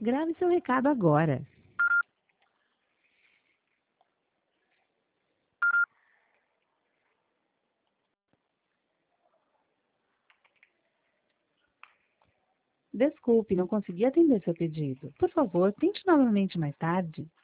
Grave seu recado agora. Desculpe, não consegui atender seu pedido. Por favor, tente novamente mais tarde.